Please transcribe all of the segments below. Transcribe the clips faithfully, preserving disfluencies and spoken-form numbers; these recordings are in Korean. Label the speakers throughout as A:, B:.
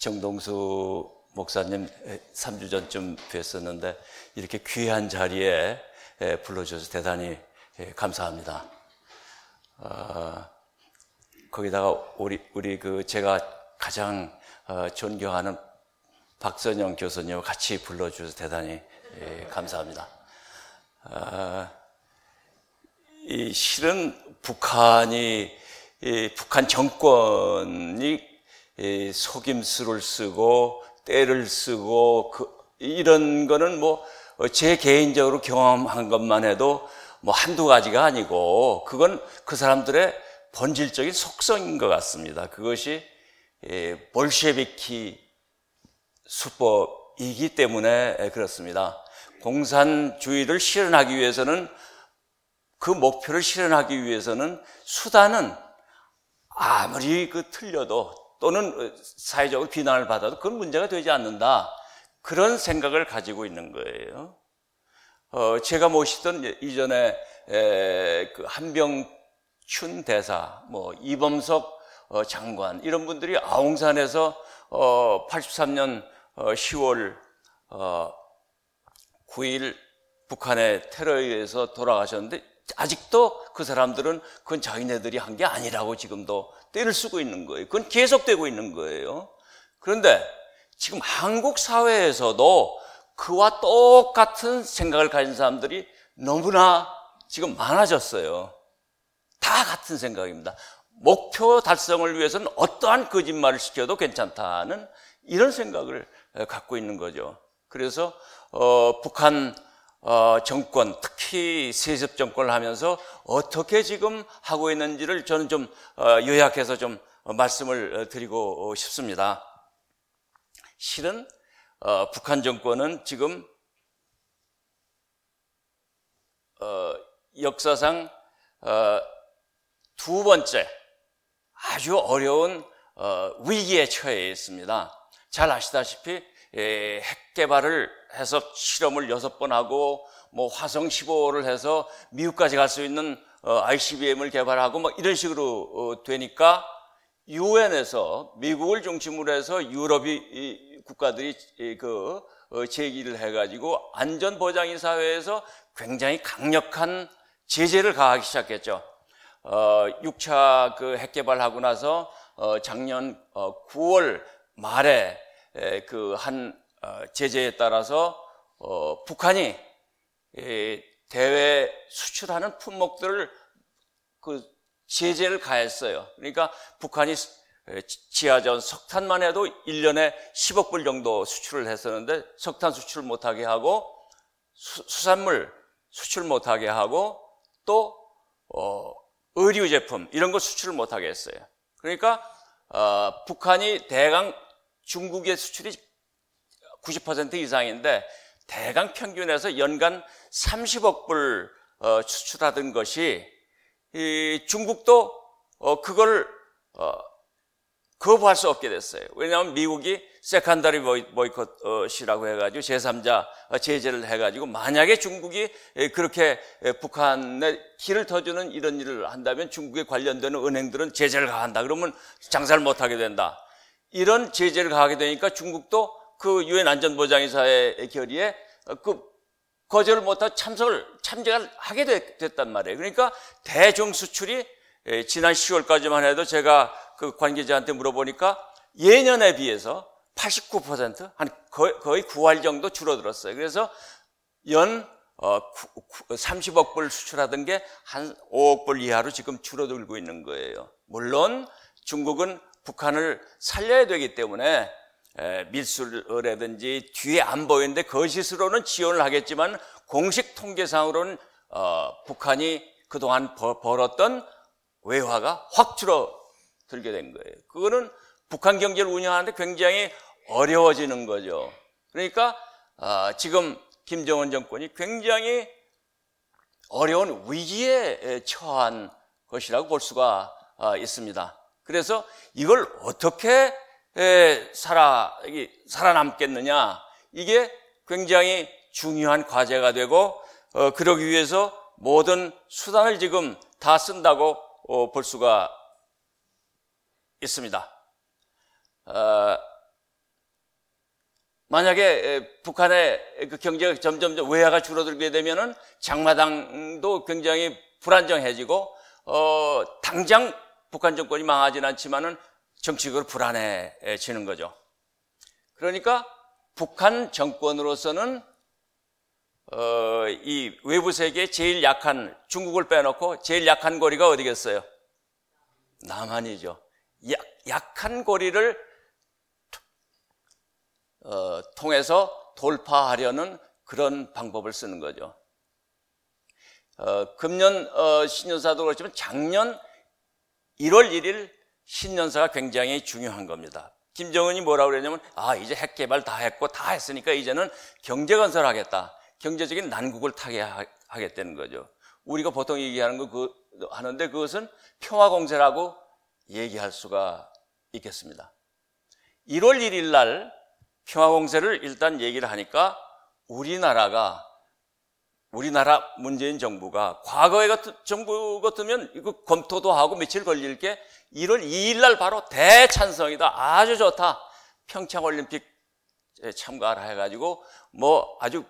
A: 정동수 목사님 삼 주 전쯤 뵀었는데 이렇게 귀한 자리에 불러주셔서 대단히 감사합니다. 어, 거기다가 우리 우리 그 제가 가장 존경하는 박선영 교수님과 같이 불러주셔서 대단히 감사합니다. 어, 이 실은 북한이 이 북한 정권이 이 속임수를 쓰고 때를 쓰고 그 이런 거는 뭐 제 개인적으로 경험한 것만 해도 뭐 한두 가지가 아니고 그건 그 사람들의 본질적인 속성인 것 같습니다. 그것이 볼셰비키 수법이기 때문에 그렇습니다. 공산주의를 실현하기 위해서는 그 목표를 실현하기 위해서는 수단은 아무리 그 틀려도 또는 사회적으로 비난을 받아도 그건 문제가 되지 않는다. 그런 생각을 가지고 있는 거예요. 어, 제가 모시던 이전에 에, 그 한병춘 대사, 뭐 이범석 어, 장관 이런 분들이 아웅산에서 어, 팔십삼 년 어, 시월 어, 구 일 북한의 테러에 의해서 돌아가셨는데 아직도 그 사람들은 그건 자기네들이 한 게 아니라고 지금도 때를 쓰고 있는 거예요. 그건 계속되고 있는 거예요. 그런데 지금 한국 사회에서도 그와 똑같은 생각을 가진 사람들이 너무나 지금 많아졌어요. 다 같은 생각입니다. 목표 달성을 위해서는 어떠한 거짓말을 시켜도 괜찮다는 이런 생각을 갖고 있는 거죠. 그래서 어, 북한 어, 정권, 특히 세습 정권을 하면서 어떻게 지금 하고 있는지를 저는 좀 어, 요약해서 좀 말씀을 드리고 싶습니다. 실은 어, 북한 정권은 지금 어, 역사상 어, 두 번째 아주 어려운 어, 위기에 처해 있습니다. 잘 아시다시피 예, 핵 개발을 해서 실험을 여섯 번 하고 뭐 화성 십오를 해서 미국까지 갈 수 있는 어, 아이씨비엠을 개발하고 뭐 이런 식으로 어, 되니까 유엔에서 미국을 중심으로 해서 유럽이 이, 국가들이 이, 그 어, 제기를 해가지고 안전보장위 사회에서 굉장히 강력한 제재를 가하기 시작했죠. 어, 육 차 그 핵 개발하고 나서 어, 작년 어, 구월 말에 그 한 제재에 따라서 어, 북한이 대외 수출하는 품목들을 그 제재를 가했어요. 그러니까 북한이 지하전 석탄만 해도 일 년에 십억 불 정도 수출을 했었는데 석탄 수출 못하게 하고 수, 수산물 수출 못하게 하고 또 어, 의류 제품 이런 거 수출을 못하게 했어요. 그러니까 어, 북한이 대강 중국의 수출이 구십 퍼센트 이상인데 대강 평균에서 연간 삼십억 불 어, 수출하던 것이 이 중국도 어, 그걸 어, 거부할 수 없게 됐어요. 왜냐하면 미국이 세컨더리 보이콧이라고 해가지고 제삼자 제재를 해가지고 만약에 중국이 그렇게 북한에 기를 터주는 이런 일을 한다면 중국에 관련되는 은행들은 제재를 가한다. 그러면 장사를 못하게 된다. 이런 제재를 가하게 되니까 중국도 그 유엔 안전보장이사의 결의에 그 거절을 못하고 참석을 참여를 하게 됐단 말이에요. 그러니까 대중 수출이 지난 시월까지만 해도 제가 그 관계자한테 물어보니까 예년에 비해서 팔십구 퍼센트 한 거의, 거의 구 할 정도 줄어들었어요. 그래서 연 어, 삼십억 불 수출하던 게 한 오억 불 이하로 지금 줄어들고 있는 거예요. 물론 중국은 북한을 살려야 되기 때문에 에, 밀수라든지 뒤에 안 보이는데 거짓으로는 지원을 하겠지만 공식 통계상으로는 어, 북한이 그동안 벌, 벌었던 외화가 확 줄어들게 된 거예요. 그거는 북한 경제를 운영하는데 굉장히 어려워지는 거죠. 그러니까 어, 지금 김정은 정권이 굉장히 어려운 위기에 처한 것이라고 볼 수가 어, 있습니다. 그래서 이걸 어떻게 에, 살아, 살아남겠느냐, 이게 굉장히 중요한 과제가 되고, 어, 그러기 위해서 모든 수단을 지금 다 쓴다고 어, 볼 수가 있습니다. 어, 만약에 북한의 그 경제가 점점 외화가 줄어들게 되면은 장마당도 굉장히 불안정해지고, 어, 당장 북한 정권이 망하지는 않지만은 정치적으로 불안해지는 거죠. 그러니까 북한 정권으로서는 어, 이 외부 세계에 제일 약한 중국을 빼놓고 제일 약한 고리가 어디겠어요? 남한이죠. 약, 약한 고리를 어, 통해서 돌파하려는 그런 방법을 쓰는 거죠. 어, 금년 어, 신년사도 그렇지만 작년 일월 일일 신년사가 굉장히 중요한 겁니다. 김정은이 뭐라고 그랬냐면, 아, 이제 핵 개발 다 했고 다 했으니까 이제는 경제 건설하겠다. 경제적인 난국을 타게 하겠다는 거죠. 우리가 보통 얘기하는 거 그, 하는데 그것은 평화공세라고 얘기할 수가 있겠습니다. 일월 일일 날 평화공세를 일단 얘기를 하니까 우리나라가, 우리나라 문재인 정부가 과거의 같은 정부 같으면 이거 검토도 하고 며칠 걸릴 게 일월 이일 날 바로 대찬성이다. 아주 좋다. 평창올림픽 참가를 해가지고 뭐 아주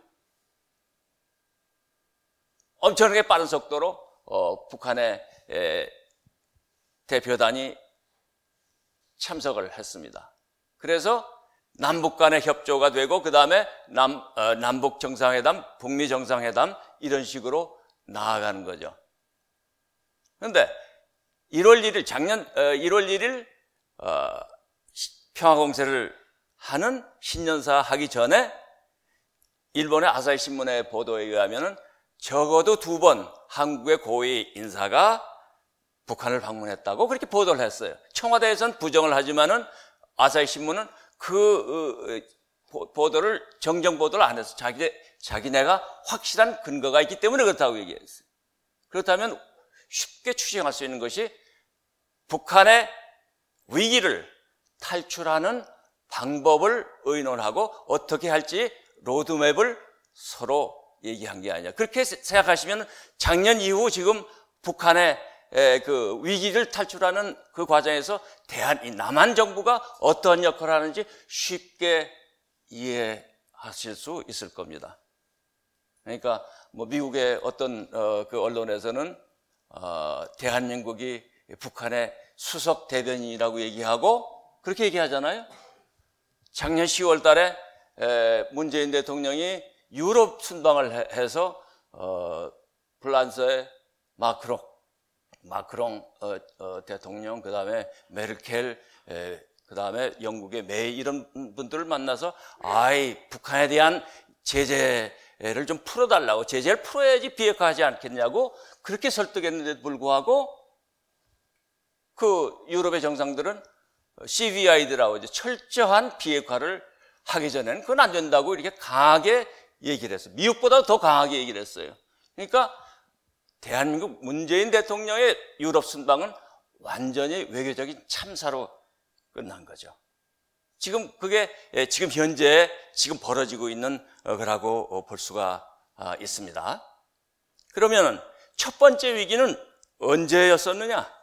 A: 엄청나게 빠른 속도로 어, 북한의 에, 대표단이 참석을 했습니다. 그래서 남북 간의 협조가 되고 그 다음에 남, 어, 남북 정상회담, 북미 정상회담 이런 식으로 나아가는 거죠. 그런데 일월 일일 작년 어, 일월 일일 어, 평화공세를 하는 신년사 하기 전에 일본의 아사히 신문의 보도에 의하면은 적어도 두 번 한국의 고위 인사가 북한을 방문했다고 그렇게 보도를 했어요. 청와대에서는 부정을 하지만은 아사히 신문은 그 보도를 정정 보도를 안 해서 자기 자기네가 확실한 근거가 있기 때문에 그렇다고 얘기했어요. 그렇다면 쉽게 추정할 수 있는 것이 북한의 위기를 탈출하는 방법을 의논하고 어떻게 할지 로드맵을 서로 얘기한 게 아니야. 그렇게 생각하시면 작년 이후 지금 북한의 그 위기를 탈출하는 그 과정에서 대한 이 남한 정부가 어떤 역할을 하는지 쉽게 이해하실 수 있을 겁니다. 그러니까 뭐 미국의 어떤 어 그 언론에서는 어 대한민국이 북한의 수석 대변인이라고 얘기하고 그렇게 얘기하잖아요. 작년 시월 달에 문재인 대통령이 유럽 순방을 해서 어, 프랑스의 마크롱, 마크롱 어, 어, 대통령, 그 다음에 메르켈, 그 다음에 영국의 메이 이런 분들을 만나서 아이 북한에 대한 제재를 좀 풀어달라고, 제재를 풀어야지 비핵화하지 않겠냐고 그렇게 설득했는데도 불구하고 그 유럽의 정상들은 씨비아이들하고 이제 철저한 비핵화를 하기 전에는 그건 안 된다고 이렇게 강하게 얘기를 했어요. 미국보다 더 강하게 얘기를 했어요. 그러니까 대한민국 문재인 대통령의 유럽 순방은 완전히 외교적인 참사로 끝난 거죠. 지금 그게 지금 현재 지금 벌어지고 있는 거라고 볼 수가 있습니다. 그러면 첫 번째 위기는 언제였었느냐?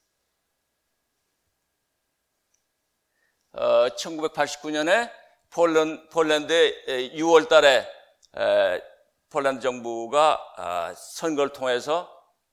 A: 어, 천구백팔십구 년에 폴란, 폴란드의 유월 달에 에, 폴란드 정부가 아, 선거를 통해서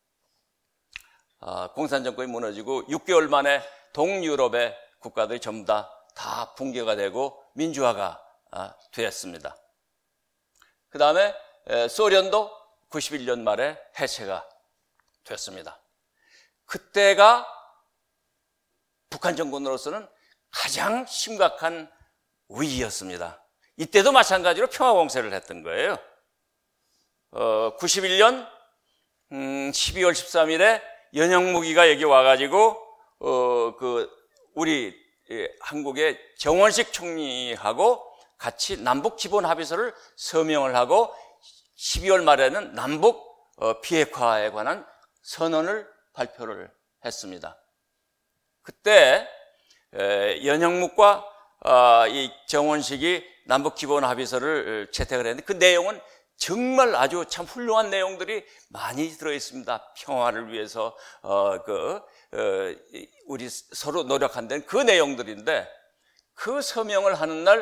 A: 아, 공산 정권이 무너지고 육 개월 만에 동유럽의 국가들이 전부 다, 다 붕괴가 되고 민주화가 아, 되었습니다. 그 다음에 소련도 구십일 년 말에 해체가 됐습니다. 그때가 북한 정권으로서는 가장 심각한 위기였습니다. 이때도 마찬가지로 평화공세를 했던 거예요. 어, 구십일 년 음, 십이월 십삼일에 연영무기가 여기 와가지고 어, 그 우리 예, 한국의 정원식 총리하고 같이 남북 기본 합의서를 서명을 하고 십이월 말에는 남북 어, 비핵화에 관한 선언을 발표를 했습니다. 그때 에, 연영묵과 어, 이 정원식이 남북 기본 합의서를 채택을 했는데 그 내용은 정말 아주 참 훌륭한 내용들이 많이 들어 있습니다. 평화를 위해서 어, 그 어, 우리 서로 노력한다는 그 내용들인데 그 서명을 하는 날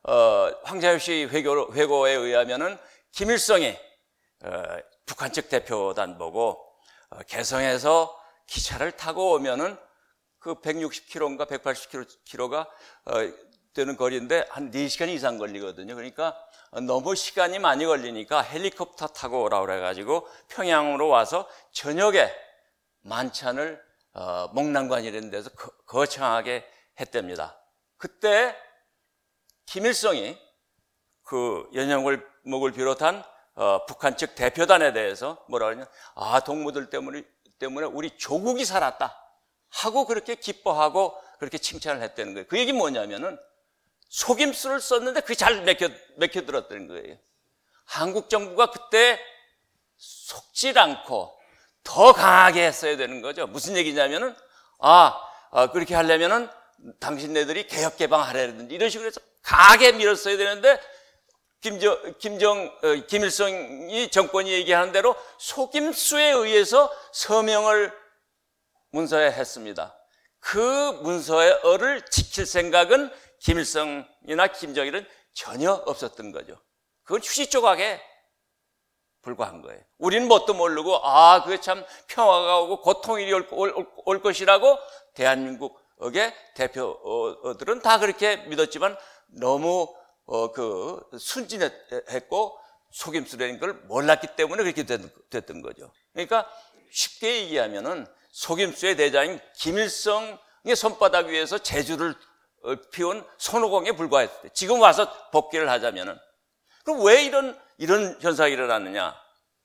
A: 어, 황자엽씨 회고, 회고에 의하면은 김일성이 어, 북한 측 대표단 보고 어, 개성에서 기차를 타고 오면은 그 백육십 킬로미터인가 백팔십 킬로미터가 어, 되는 거리인데 한 네 시간 이상 걸리거든요. 그러니까 너무 시간이 많이 걸리니까 헬리콥터 타고 오라고 그래가지고 평양으로 와서 저녁에 만찬을 어, 목난관 이런 데서 거, 거창하게 했답니다. 그때 김일성이 그 연영을목을 비롯한 어, 북한 측 대표단에 대해서 뭐라 그러냐, 아 동무들 때문에 때문에 우리 조국이 살았다 하고 그렇게 기뻐하고 그렇게 칭찬을 했다는 거예요. 그 얘기는 뭐냐면은 속임수를 썼는데 그게 잘 맥혀, 맥혀 들었다는 거예요. 한국 정부가 그때 속질 않고 더 강하게 했어야 되는 거죠. 무슨 얘기냐면은, 아, 아 그렇게 하려면은 당신네들이 개혁 개방하라든지 이런 식으로 해서 강하게 밀었어야 되는데, 김정, 김정, 어, 김일성이 정권이 얘기하는 대로 속임수에 의해서 서명을 문서에 했습니다. 그 문서를 지킬 생각은 김일성이나 김정일은 전혀 없었던 거죠. 그건 휴지 조각에 불과한 거예요. 우리는 뭣도 모르고 아 그게 참 평화가 오고 고통이 올, 올, 올 것이라고 대한민국의 대표들은 다 그렇게 믿었지만 너무 어, 그 순진했고 속임수라는 걸 몰랐기 때문에 그렇게 됐던 거죠. 그러니까 쉽게 얘기하면은 속임수의 대장인 김일성의 손바닥 위에서 제주를 피운 손오공에 불과했어요. 지금 와서 복귀를 하자면은. 그럼 왜 이런, 이런 현상이 일어났느냐?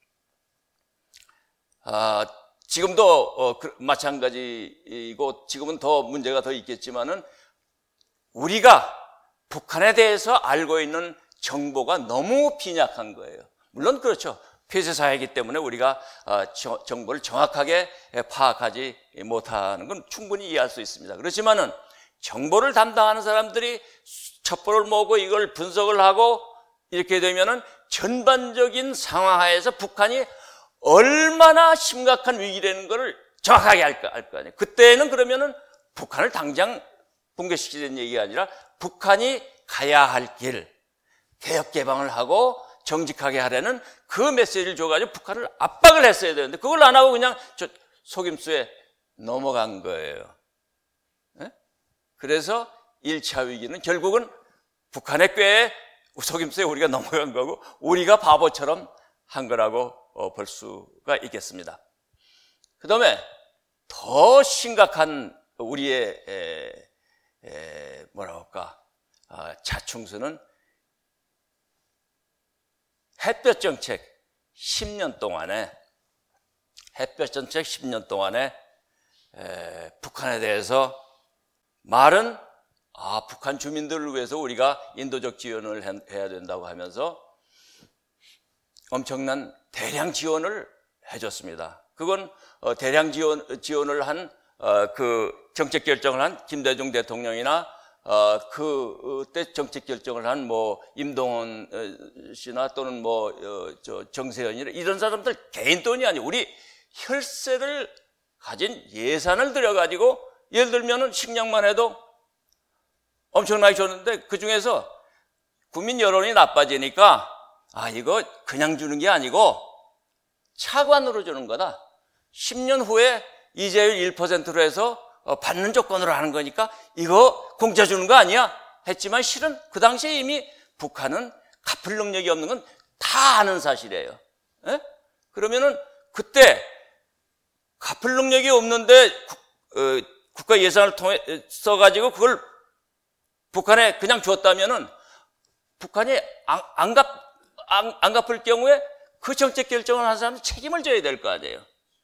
A: 아, 지금도, 어, 그, 마찬가지이고, 지금은 더 문제가 더 있겠지만은, 우리가 북한에 대해서 알고 있는 정보가 너무 빈약한 거예요. 물론 그렇죠. 폐쇄사회이기 때문에 우리가 정보를 정확하게 파악하지 못하는 건 충분히 이해할 수 있습니다. 그렇지만은 정보를 담당하는 사람들이 첩보를 모으고 이걸 분석을 하고 이렇게 되면은 전반적인 상황하에서 북한이 얼마나 심각한 위기라는 것을 정확하게 알 거, 알 거 아니에요. 그때는 그러면은 북한을 당장 붕괴시키는 얘기가 아니라 북한이 가야 할 길, 개혁 개방을 하고 정직하게 하려는 그 메시지를 줘가지고 북한을 압박을 했어야 되는데 그걸 안 하고 그냥 저 속임수에 넘어간 거예요. 네? 그래서 일 차 위기는 결국은 북한의 꾀에 속임수에 우리가 넘어간 거고 우리가 바보처럼 한 거라고 볼 수가 있겠습니다. 그 다음에 더 심각한 우리의 에, 에, 뭐라 할까 아, 자충수는 햇볕 정책 십 년 동안에 햇볕 정책 십 년 동안에 에, 북한에 대해서 말은 아 북한 주민들을 위해서 우리가 인도적 지원을 해야 된다고 하면서 엄청난 대량 지원을 해줬습니다. 그건 어, 대량 지원 지원을 한 어, 그 정책 결정을 한 김대중 대통령이나 어, 그때 정책 결정을 한 뭐 임동원 씨나 또는 뭐 어, 저 정세현이나 이런 사람들 개인 돈이 아니고 우리 혈세를 가진 예산을 들여가지고 예를 들면은 식량만 해도 엄청나게 줬는데 그 중에서 국민 여론이 나빠지니까 아 이거 그냥 주는 게 아니고 차관으로 주는 거다. 십 년 후에 이자율 일 퍼센트로 해서 받는 조건으로 하는 거니까 이거 공짜 주는 거 아니야? 했지만 실은 그 당시에 이미 북한은 갚을 능력이 없는 건 다 아는 사실이에요. 에? 그러면은 그때 갚을 능력이 없는데 국, 어, 국가 예산을 통해 써가지고 그걸 북한에 그냥 줬다면은 북한이 안, 안, 갚, 안, 안 갚을 경우에 그 정책 결정을 한 사람은 책임을 져야 될 거 아니에요.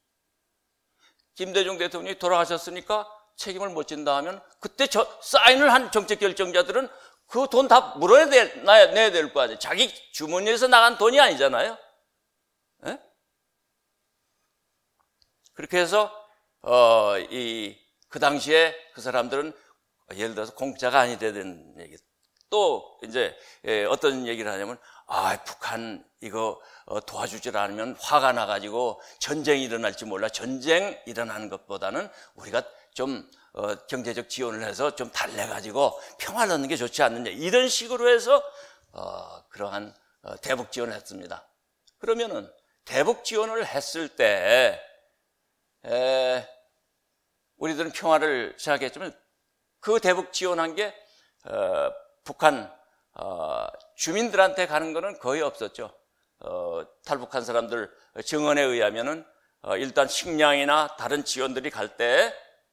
A: 김대중 대통령이 돌아가셨으니까 책임을 못 진다 하면 그때 저, 사인을 한 정책 결정자들은 그 돈 다 물어야 돼, 내야 될 거 아니에요. 자기 주머니에서 나간 돈이 아니잖아요. 에? 그렇게 해서 어, 이, 그 당시에 그 사람들은 예를 들어서 공짜가 아니다 되는 얘기. 또 이제 어떤 얘기를 하냐면 아 북한 이거 도와주질 않으면 화가 나가지고 전쟁이 일어날지 몰라. 전쟁 일어나는 것보다는 우리가 좀 어, 경제적 지원을 해서 좀 달래가지고 평화를 얻는 게 좋지 않느냐, 이런 식으로 해서 어, 그러한 어, 대북 지원을 했습니다. 그러면은 대북 지원을 했을 때 에, 우리들은 평화를 생각했지만 그 대북 지원한 게 어, 북한 어, 주민들한테 가는 거는 거의 없었죠. 어, 탈북한 사람들 증언에 의하면은 어, 일단 식량이나 다른 지원들이 갈 때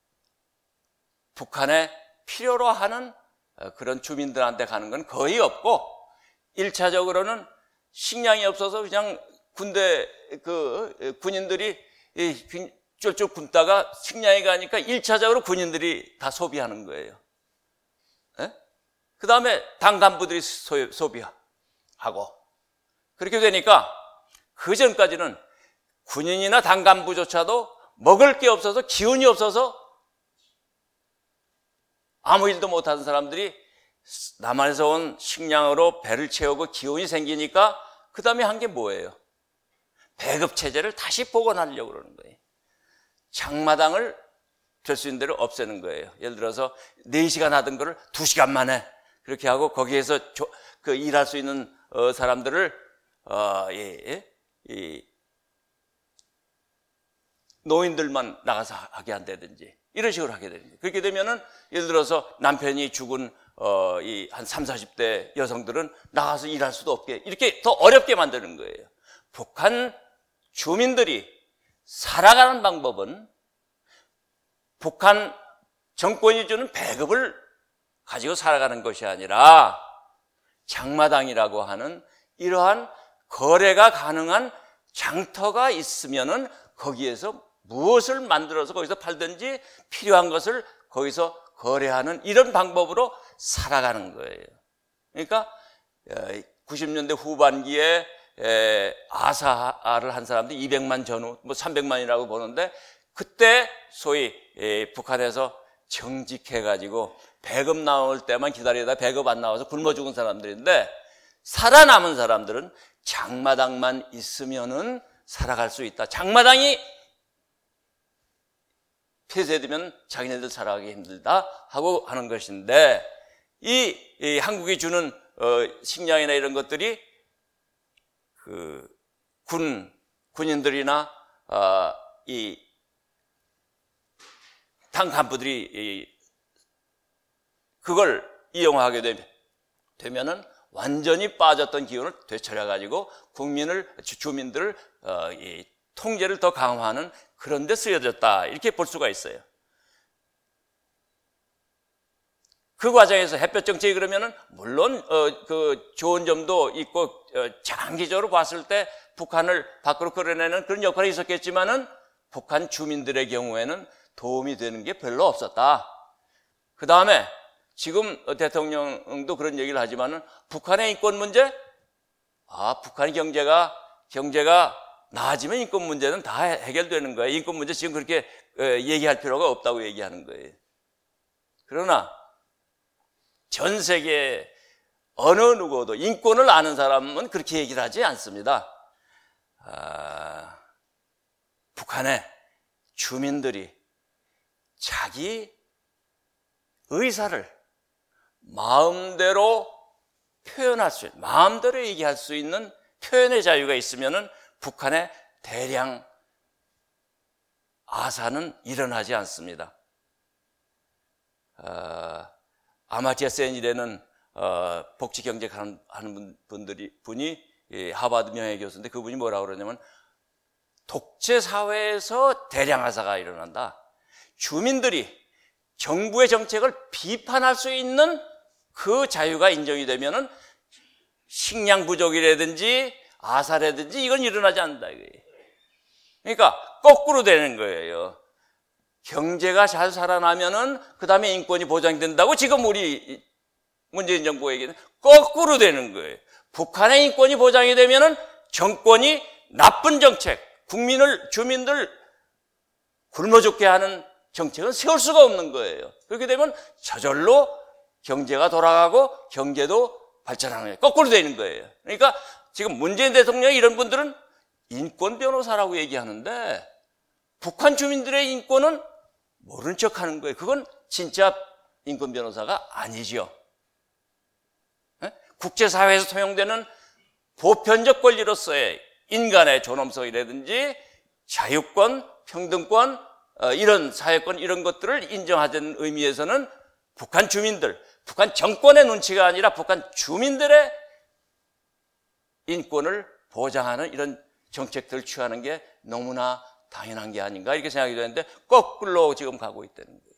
A: 북한에 필요로 하는 어, 그런 주민들한테 가는 건 거의 없고, 일 차적으로는 식량이 없어서 그냥 군대 그 군인들이 쫄쫄 굶다가 식량이 가니까 일 차적으로 군인들이 다 소비하는 거예요. 그 다음에 당 간부들이 소, 소비하고, 그렇게 되니까 그 전까지는 군인이나 당 간부조차도 먹을 게 없어서, 기운이 없어서 아무 일도 못하는 사람들이 남한에서 온 식량으로 배를 채우고 기운이 생기니까 그 다음에 한 게 뭐예요? 배급체제를 다시 복원하려고 그러는 거예요. 장마당을 될 수 있는 대로 없애는 거예요. 예를 들어서 네 시간 하던 거를 두 시간 만에 그렇게 하고, 거기에서 조, 그 일할 수 있는 어, 사람들을 어, 예, 예, 예, 노인들만 나가서 하게 한다든지 이런 식으로 하게 됩니다. 그렇게 되면은 예를 들어서 남편이 죽은 어, 이 한 삼사십 대 여성들은 나가서 일할 수도 없게, 이렇게 더 어렵게 만드는 거예요. 북한 주민들이 살아가는 방법은 북한 정권이 주는 배급을 가지고 살아가는 것이 아니라 장마당이라고 하는 이러한 거래가 가능한 장터가 있으면은 거기에서 무엇을 만들어서 거기서 팔든지 필요한 것을 거기서 거래하는 이런 방법으로 살아가는 거예요. 그러니까 구십 년대 후반기에 아사를 한 사람들이 이백만 전후, 뭐 삼백만이라고 보는데, 그때 소위 북한에서 정직해가지고 배급 나올 때만 기다리다 배급 안 나와서 굶어 죽은 사람들인데, 살아남은 사람들은 장마당만 있으면은 살아갈 수 있다. 장마당이 폐쇄되면 자기네들 살아가기 힘들다 하고 하는 것인데, 이, 이 한국이 주는 어, 식량이나 이런 것들이 그 군 군인들이나 어, 이 당 간부들이 이, 그걸 이용하게 되면, 되면은 완전히 빠졌던 기운을 되찾아가지고 국민을, 주민들을 어, 이 통제를 더 강화하는 그런 데 쓰여졌다, 이렇게 볼 수가 있어요. 그 과정에서 햇볕 정책이 그러면은 물론 어, 그 좋은 점도 있고 어, 장기적으로 봤을 때 북한을 밖으로 끌어내는 그런 역할이 있었겠지만은 북한 주민들의 경우에는 도움이 되는 게 별로 없었다. 그 다음에 지금 대통령도 그런 얘기를 하지만은 북한의 인권 문제, 아 북한의 경제가 경제가 나아지면 인권 문제는 다 해결되는 거예요. 인권 문제 지금 그렇게 얘기할 필요가 없다고 얘기하는 거예요. 그러나 전 세계 어느 누구도 인권을 아는 사람은 그렇게 얘기를 하지 않습니다. 아, 북한의 주민들이 자기 의사를 마음대로 표현할 수 있는, 마음대로 얘기할 수 있는 표현의 자유가 있으면은 북한의 대량 아사는 일어나지 않습니다. 어, 아마티아 센이라는 어, 복지경제하는 하는 분들이 분이 예, 하버드 명예교수인데, 그분이 뭐라고 그러냐면 독재 사회에서 대량 아사가 일어난다. 주민들이 정부의 정책을 비판할 수 있는 그 자유가 인정이 되면은 식량 부족이라든지 아사라든지 이건 일어나지 않는다 이거예요. 그러니까 거꾸로 되는 거예요. 경제가 잘 살아나면은 그 다음에 인권이 보장된다고 지금 우리 문재인 정부 얘기는 거꾸로 되는 거예요. 북한의 인권이 보장이 되면은 정권이 나쁜 정책, 국민을, 주민들 굶어 죽게 하는 정책은 세울 수가 없는 거예요. 그렇게 되면 저절로 경제가 돌아가고 경제도 발전하는 거예요. 거꾸로 되는 거예요. 그러니까 지금 문재인 대통령이 이런 분들은 인권 변호사라고 얘기하는데 북한 주민들의 인권은 모른 척 하는 거예요. 그건 진짜 인권 변호사가 아니지요. 예? 국제사회에서 통용되는 보편적 권리로서의 인간의 존엄성이라든지 자유권, 평등권, 어, 이런 사회권 이런 것들을 인정하자는 의미에서는 북한 주민들, 북한 정권의 눈치가 아니라 북한 주민들의 인권을 보장하는 이런 정책들을 취하는 게 너무나 당연한 게 아닌가 이렇게 생각이 되는데 거꾸로 지금 가고 있다는 거예요.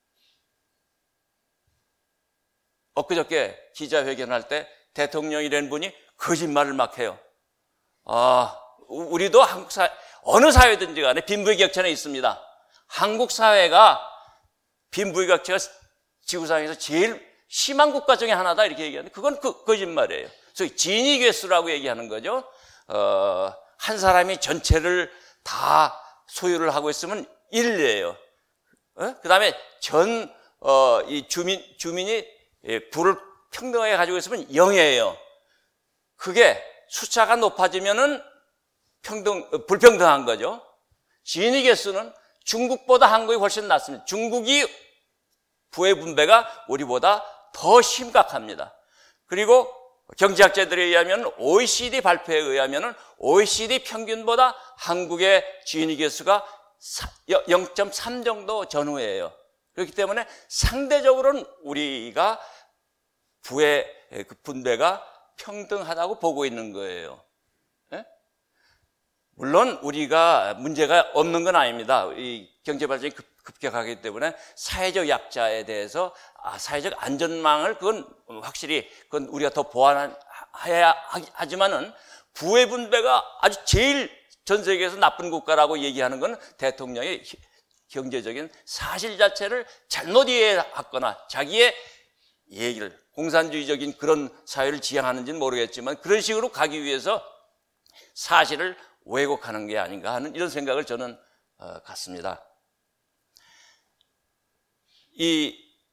A: 엊그저께 기자회견할 때 대통령이라는 분이 거짓말을 막 해요. 아, 우리도 한국 사회, 어느 사회든지 간에 빈부격차는 있습니다. 한국 사회가 빈부격차가 지구상에서 제일 심한 국가 중에 하나다 이렇게 얘기하는데 그건 그, 거짓말이에요. 소위 진위괴수라고 얘기하는 거죠. 어, 한 사람이 전체를 다 소유를 하고 있으면 일이에요. 어? 그 다음에 전, 어, 이 주민, 주민이 부를 평등하게 가지고 있으면 영이에요. 그게 숫자가 높아지면은 평등, 불평등한 거죠. 진위 개수는 중국보다 한국이 훨씬 낫습니다. 중국이 부의 분배가 우리보다 더 심각합니다. 그리고 경제학자들에 의하면 오이시디 발표에 의하면 오이시디 평균보다 한국의 진위 개수가 영 점 삼 정도 전후예요. 그렇기 때문에 상대적으로는 우리가 부의 분배가 평등하다고 보고 있는 거예요. 네? 물론 우리가 문제가 없는 건 아닙니다. 이 경제 발전이 급, 급격하기 때문에 사회적 약자에 대해서 아, 사회적 안전망을 그건 확실히 그건 우리가 더 보완해야 하지만은 부의 분배가 아주 제일 전 세계에서 나쁜 국가라고 얘기하는 건 대통령의 경제적인 사실 자체를 잘못 이해했거나 자기의 얘기를 공산주의적인 그런 사회를 지향하는지는 모르겠지만 그런 식으로 가기 위해서 사실을 왜곡하는 게 아닌가 하는 이런 생각을 저는 어, 갖습니다. 이,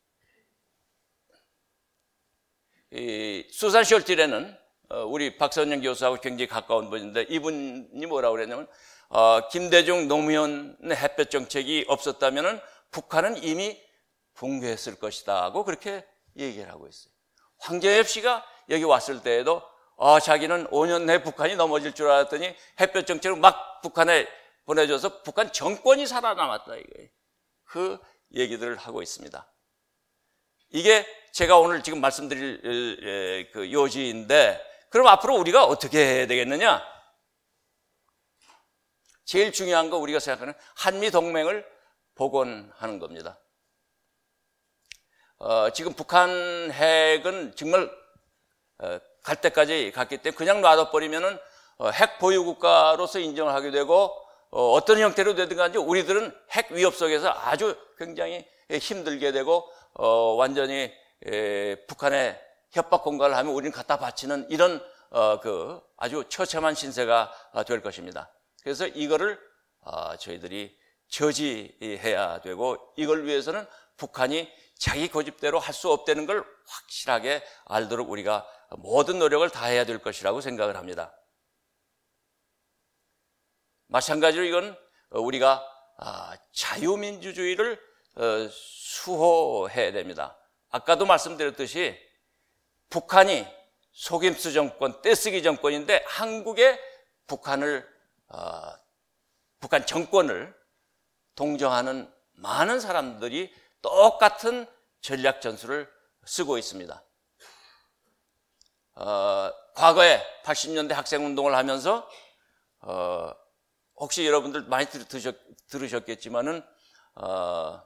A: 이 수산 숄티레는 어, 우리 박선영 교수하고 굉장히 가까운 분인데 이분이 뭐라고 그랬냐면 어, 김대중 노무현의 햇볕 정책이 없었다면은 북한은 이미 붕괴했을 것이다 하고 그렇게 얘기를 하고 있어요. 황정엽 씨가 여기 왔을 때에도 어, 자기는 오 년 내에 북한이 넘어질 줄 알았더니 햇볕 정책을 막 북한에 보내줘서 북한 정권이 살아남았다 이거예요. 그 얘기들을 하고 있습니다. 이게 제가 오늘 지금 말씀드릴 그 요지인데 그럼 앞으로 우리가 어떻게 해야 되겠느냐? 제일 중요한 거 우리가 생각하는 한미 동맹을 복원하는 겁니다. 어, 지금 북한 핵은 정말 어, 갈 때까지 갔기 때문에 그냥 놔둬버리면은 어, 핵 보유 국가로서 인정을 하게 되고 어, 어떤 형태로 되든 간에 우리들은 핵 위협 속에서 아주 굉장히 힘들게 되고 어, 완전히 에, 북한의 협박 공갈을 하면 우리는 갖다 바치는 이런 어, 그 아주 처참한 신세가 될 것입니다. 그래서 이거를 어, 저희들이 저지해야 되고 이걸 위해서는 북한이 자기 고집대로 할 수 없다는 걸 확실하게 알도록 우리가 모든 노력을 다해야 될 것이라고 생각을 합니다. 마찬가지로 이건 우리가 자유민주주의를 수호해야 됩니다. 아까도 말씀드렸듯이 북한이 속임수 정권, 떼쓰기 정권인데 한국의 북한을 어, 북한 정권을 동정하는 많은 사람들이 똑같은 전략 전술을 쓰고 있습니다. 어, 과거에 팔십 년대 학생운동을 하면서 어, 혹시 여러분들 많이 들으셨, 들으셨겠지만은 어,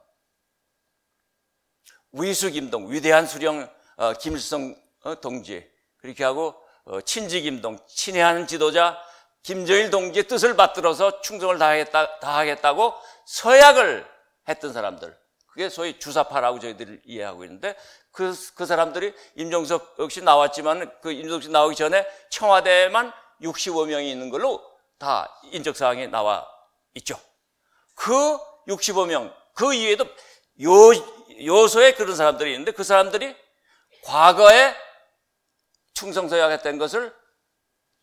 A: 위수김동, 위대한 수령 어, 김일성 어, 동지 그렇게 하고 어, 친지김동, 친애하는 지도자 김정일 동지의 뜻을 받들어서 충성을 다하겠다, 다하겠다고 서약을 했던 사람들 그게 소위 주사파라고 저희들이 이해하고 있는데 그, 그 사람들이 임종석 역시 나왔지만 그 임종석 씨 나오기 전에 청와대에만 육십오 명이 있는 걸로 다 인적사항이 나와 있죠. 그 육십오 명, 그 이외에도 요, 요소에 그런 사람들이 있는데 그 사람들이 과거에 충성서약했던 것을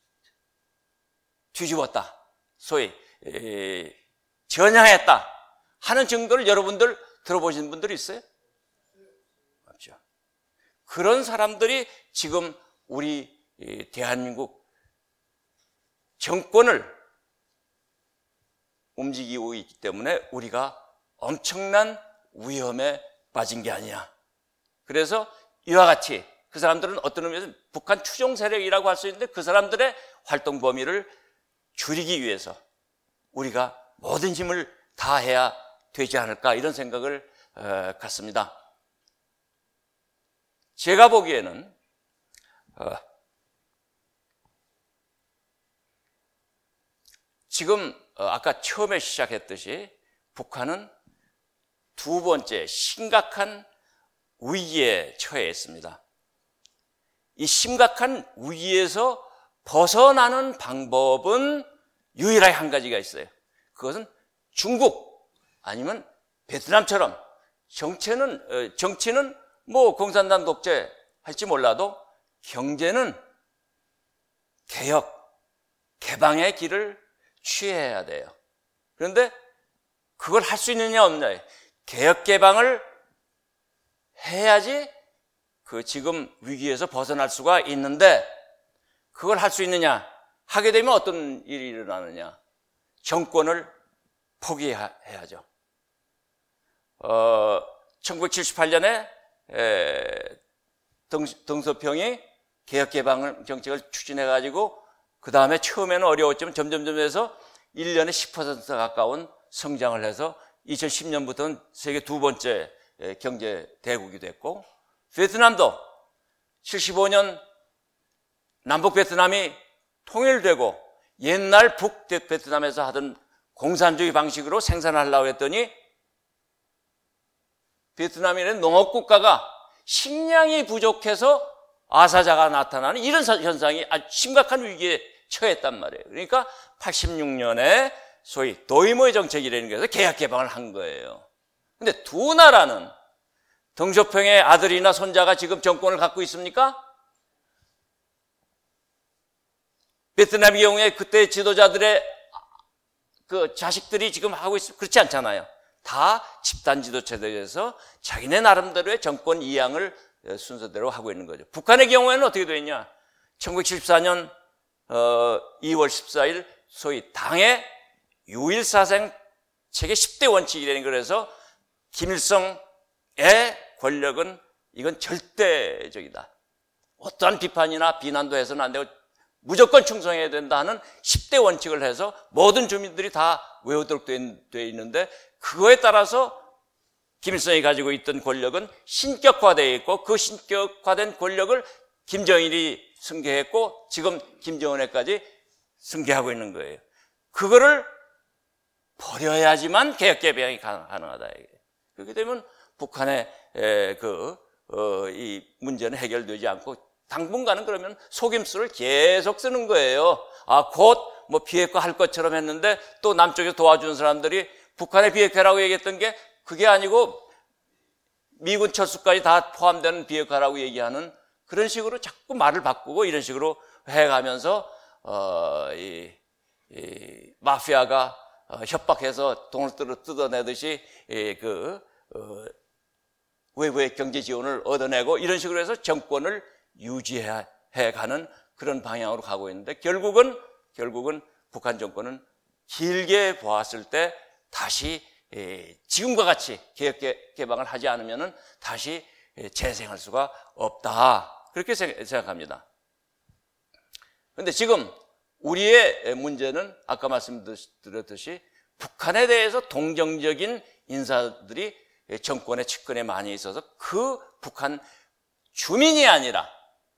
A: 뒤집었다. 소위 에, 전향했다. 하는 증거를 여러분들 들어보신 분들이 있어요? 없죠. 그런 사람들이 지금 우리 대한민국 정권을 움직이고 있기 때문에 우리가 엄청난 위험에 빠진 게 아니야. 그래서 이와 같이 그 사람들은 어떤 의미에서 북한 추종 세력이라고 할 수 있는데 그 사람들의 활동 범위를 줄이기 위해서 우리가 모든 힘을 다해야 되지 않을까 이런 생각을 어, 갖습니다. 제가 보기에는 어, 지금 어, 아까 처음에 시작했듯이 북한은 두 번째 심각한 위기에 처해 있습니다. 이 심각한 위기에서 벗어나는 방법은 유일하게 한 가지가 있어요. 그것은 중국 아니면 베트남처럼 정치는, 정치는 뭐 공산당 독재 할지 몰라도 경제는 개혁, 개방의 길을 취해야 돼요. 그런데 그걸 할 수 있느냐 없느냐. 개혁 개방을 해야지 그 지금 위기에서 벗어날 수가 있는데 그걸 할 수 있느냐? 하게 되면 어떤 일이 일어나느냐? 정권을 포기해야죠. 어, 천구백칠십팔 년에 에, 등, 등소평이 개혁 개방 정책을 추진해가지고 그 다음에 처음에는 어려웠지만 점점점 해서 일 년에 십 퍼센트 가까운 성장을 해서 이천십 년부터는 세계 두 번째 경제 대국이 됐고 베트남도 칠십오 년 남북 베트남이 통일되고 옛날 북베트남에서 하던 공산주의 방식으로 생산하려고 했더니 베트남이라는 농업국가가 식량이 부족해서 아사자가 나타나는 이런 현상이 아주 심각한 위기에 처했단 말이에요. 그러니까 팔십육 년에 소위 도이모의 정책이라는 것에서 개혁 개방을 한 거예요. 근데 두 나라는 덩쇼평의 아들이나 손자가 지금 정권을 갖고 있습니까? 베트남의 경우에 그때 지도자들의 그 자식들이 지금 하고 있으면 그렇지 않잖아요. 다 집단 지도체제에서 자기네 나름대로의 정권 이양을 순서대로 하고 있는 거죠. 북한의 경우에는 어떻게 되어 있냐? 천구백칠십사 년 이월 십사일 소위 당의 유일사생 체계 십 대 원칙이라는 거라서 김일성의 권력은 이건 절대적이다. 어떠한 비판이나 비난도 해서는 안 되고 무조건 충성해야 된다 하는 십 대 원칙을 해서 모든 주민들이 다 외우도록 되어 있는데 그거에 따라서 김일성이 가지고 있던 권력은 신격화되어 있고 그 신격화된 권력을 김정일이 승계했고 지금 김정은에까지 승계하고 있는 거예요. 그거를 버려야지만 개혁 개방이 가능하다. 그렇게 되면 북한의 그 어, 이 문제는 해결되지 않고 당분간은 그러면 속임수를 계속 쓰는 거예요. 아, 곧 뭐 비핵화 할 것처럼 했는데 또 남쪽에서 도와주는 사람들이 북한의 비핵화라고 얘기했던 게 그게 아니고 미군 철수까지 다 포함되는 비핵화라고 얘기하는 그런 식으로 자꾸 말을 바꾸고 이런 식으로 해가면서 어, 이, 이 마피아가 어, 협박해서 돈을 뜯어내듯이 이, 그 어, 외부의 경제 지원을 얻어내고 이런 식으로 해서 정권을 유지해가는 그런 방향으로 가고 있는데 결국은 결국은 북한 정권은 길게 보았을 때 다시 지금과 같이 개혁 개방을 하지 않으면 다시 재생할 수가 없다. 그렇게 생각합니다. 그런데 지금 우리의 문제는 아까 말씀드렸듯이 북한에 대해서 동정적인 인사들이 정권의 측근에 많이 있어서 그 북한 주민이 아니라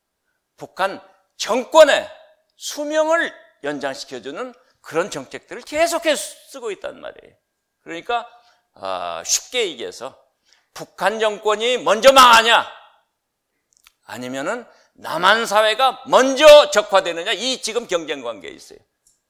A: 북한 정권의 수명을 연장시켜주는 그런 정책들을 계속해서 쓰고 있단 말이에요. 그러니까 쉽게 얘기해서 북한 정권이 먼저 망하냐 아니면은 남한 사회가 먼저 적화되느냐 이 지금 경쟁 관계에 있어요.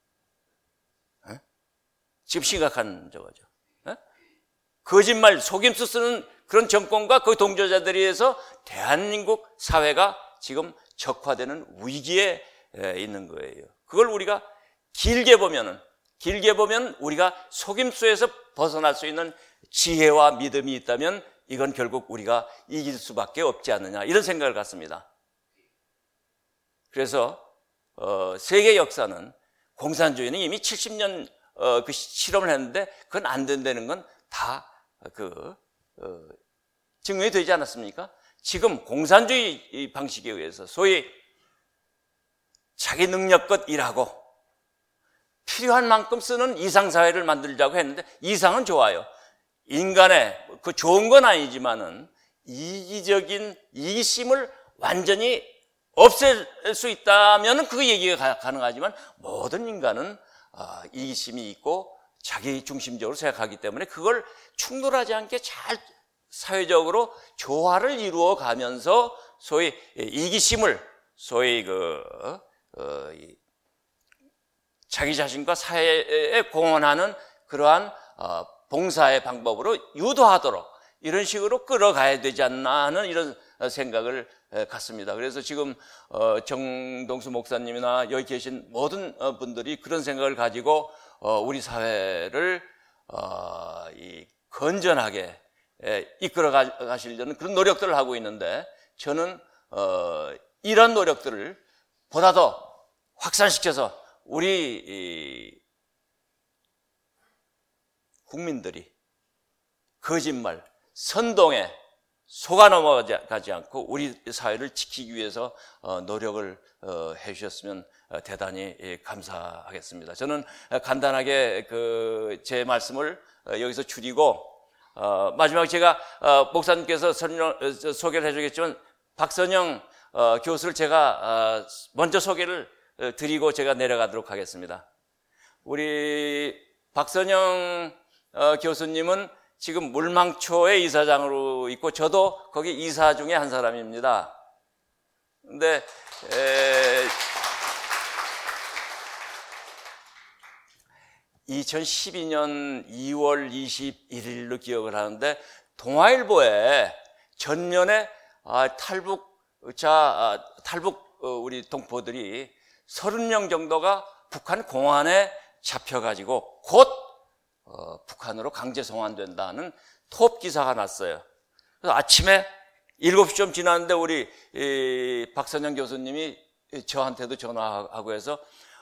A: 에? 지금 심각한 저거죠. 에? 거짓말 속임수 쓰는 그런 정권과 그 동조자들에 의해서 대한민국 사회가 지금 적화되는 위기에 있는 거예요. 그걸 우리가 길게 보면은 길게 보면 우리가 속임수에서 벗어날 수 있는 지혜와 믿음이 있다면 이건 결국 우리가 이길 수밖에 없지 않느냐, 이런 생각을 갖습니다. 그래서 어, 세계 역사는 공산주의는 이미 칠십 년 어, 그 실험을 했는데 그건 안 된다는 건 다 그 어, 증명이 되지 않았습니까? 지금 공산주의 방식에 의해서 소위 자기 능력껏 일하고 필요한 만큼 쓰는 이상사회를 만들자고 했는데, 이상은 좋아요. 인간의 그 좋은 건 아니지만은 이기적인 이기심을 완전히 없앨 수 있다면 그 얘기가 가능하지만, 모든 인간은 이기심이 있고 자기 중심적으로 생각하기 때문에 그걸 충돌하지 않게 잘 사회적으로 조화를 이루어 가면서 소위 이기심을 소위 그 어, 자기 자신과 사회에 공헌하는 그러한 어, 봉사의 방법으로 유도하도록 이런 식으로 끌어가야 되지 않나 하는 이런 생각을 갖습니다. 그래서 지금 어, 정동수 목사님이나 여기 계신 모든 분들이 그런 생각을 가지고 어, 우리 사회를 어, 이 건전하게 예, 이끌어 가시려는 그런 노력들을 하고 있는데, 저는 어, 이런 노력들을 보다 더 확산시켜서 우리 이, 국민들이 거짓말, 선동에 속아 넘어가지 않고 우리 사회를 지키기 위해서 어, 노력을 어, 해주셨으면 어, 대단히 예, 감사하겠습니다. 저는 간단하게 그 제 말씀을 어, 여기서 줄이고 어, 마지막 제가 어, 목사님께서 설명, 어, 소개를 해주겠지만 박선영 어, 교수를 제가 어, 먼저 소개를 어, 드리고 제가 내려가도록 하겠습니다. 우리 박선영 어, 교수님은 지금 물망초의 이사장으로 있고 저도 거기 이사 중에 한 사람입니다. 근데 에, 이천십이 년 이월 이십일일로 기억을 하는데, 동아일보에 전면에 아, 탈북 자 아, 탈북 어, 우리 동포들이 서른 명 정도가 북한 공안에 잡혀가지고 곧 어, 북한으로 강제 송환된다는 톱 기사가 났어요. 그래서 아침에 일곱 시쯤 지났는데 우리 이, 박선영 교수님이 저한테도 전화하고 해서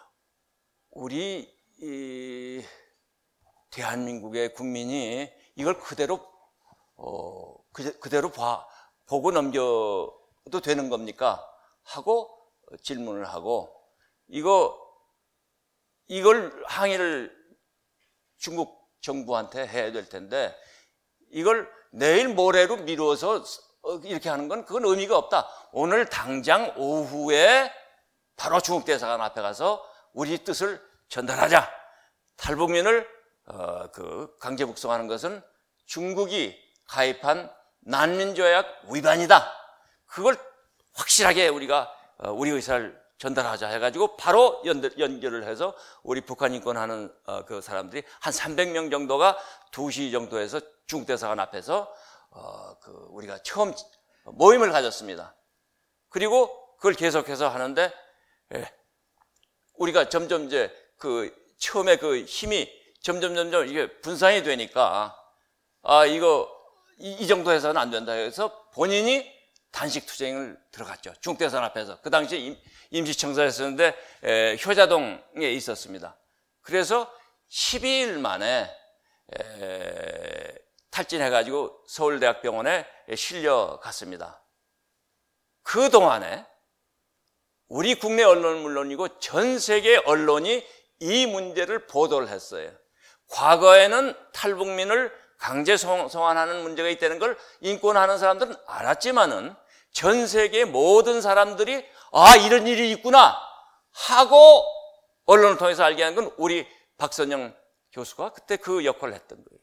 A: 우리 이 대한민국의 국민이 이걸 그대로 어, 그, 그대로 봐, 보고 넘겨도 되는 겁니까? 하고 질문을 하고, 이거 이걸 항의를 중국 정부한테 해야 될 텐데 이걸 내일 모레로 미루어서 이렇게 하는 건 그건 의미가 없다. 오늘 당장 오후에 바로 중국 대사관 앞에 가서 우리 뜻을 전달하자. 탈북민을 어, 그 강제 북송하는 것은 중국이 가입한 난민조약 위반이다. 그걸 확실하게 우리가 어, 우리 의사를 전달하자 해가지고 바로 연결, 연결을 해서 우리 북한 인권하는 어, 그 사람들이 한 삼백 명 정도가 두 시 정도에서 중국 대사관 앞에서 어, 그 우리가 처음 모임을 가졌습니다. 그리고 그걸 계속해서 하는데 예, 우리가 점점 이제 그 처음에 그 힘이 점점 점점 이게 분산이 되니까 아 이거 이, 이 정도 해서는 안 된다 해서 본인이 단식 투쟁을 들어갔죠. 중국 대사관 앞에서. 그 당시에 임, 임시청사였었는데 에, 효자동에 있었습니다. 그래서 십이 일 만에 에, 탈진해가지고 서울대학병원에 실려갔습니다. 그동안에 우리 국내 언론은 물론이고 전 세계 언론이 이 문제를 보도를 했어요. 과거에는 탈북민을 강제 송환하는 문제가 있다는 걸 인권하는 사람들은 알았지만은 전 세계 모든 사람들이 아 이런 일이 있구나 하고 언론을 통해서 알게 한 건 우리 박선영 교수가 그때 그 역할을 했던 거예요.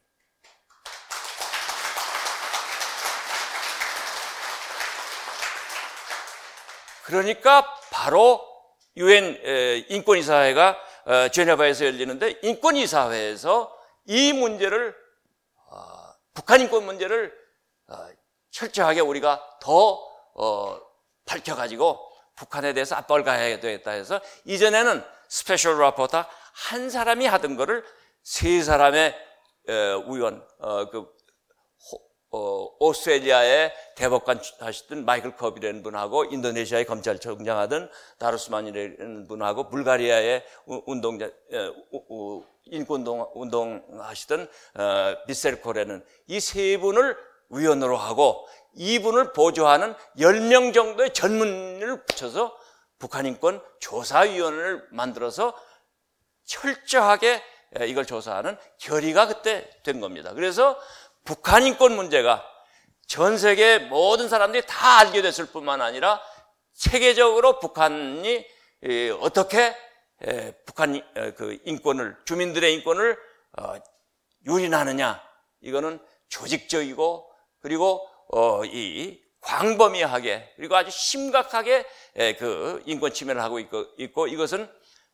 A: 그러니까 바로 유엔 인권이사회가 제네바에서 열리는데, 인권이사회에서 이 문제를 어, 북한 인권 문제를 어, 철저하게 우리가 더 어, 밝혀가지고 북한에 대해서 압박을 가해야 되겠다 해서 이전에는 스페셜 라포터 한 사람이 하던 거를 세 사람의 의원, 어, 그 어, 오스트레일리아의 대법관 하시던 마이클 커비라는 분하고 인도네시아의 검찰청장 하던 다루스만이라는 분하고 불가리아의 운동자, 인권운동 운동 하시던 비셀코라는 이 세 분을 위원으로 하고 이분을 보조하는 열 명 정도의 전문을 붙여서 북한인권 조사위원회를 만들어서 철저하게 이걸 조사하는 결의가 그때 된 겁니다. 그래서 북한인권 문제가 전 세계 모든 사람들이 다 알게 됐을 뿐만 아니라 세계적으로 북한이 어떻게 북한 그 인권을, 주민들의 인권을 유린하느냐, 이거는 조직적이고 그리고 이 광범위하게 그리고 아주 심각하게 그 인권 침해를 하고 있고, 있고 이것은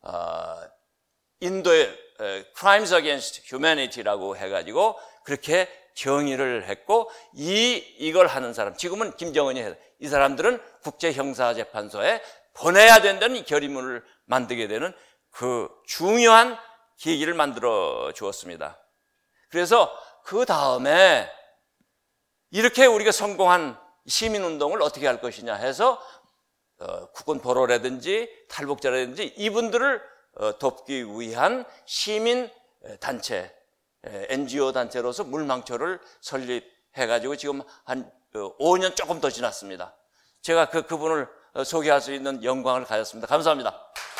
A: 인도의 Crimes Against Humanity라고 해가지고 그렇게 정의를 했고, 이, 이걸 하는 사람, 지금은 김정은이 해요. 이 사람들은 국제형사재판소에 보내야 된다는 이 결의문을 만들게 되는 그 중요한 계기를 만들어 주었습니다. 그래서 그 다음에 이렇게 우리가 성공한 시민운동을 어떻게 할 것이냐 해서 어, 국군 포로라든지 탈북자라든지 이분들을 어, 돕기 위한 시민단체, 엔지오 단체로서 물망초를 설립해가지고 지금 한 오 년 조금 더 지났습니다. 제가 그, 그분을 소개할 수 있는 영광을 가졌습니다. 감사합니다.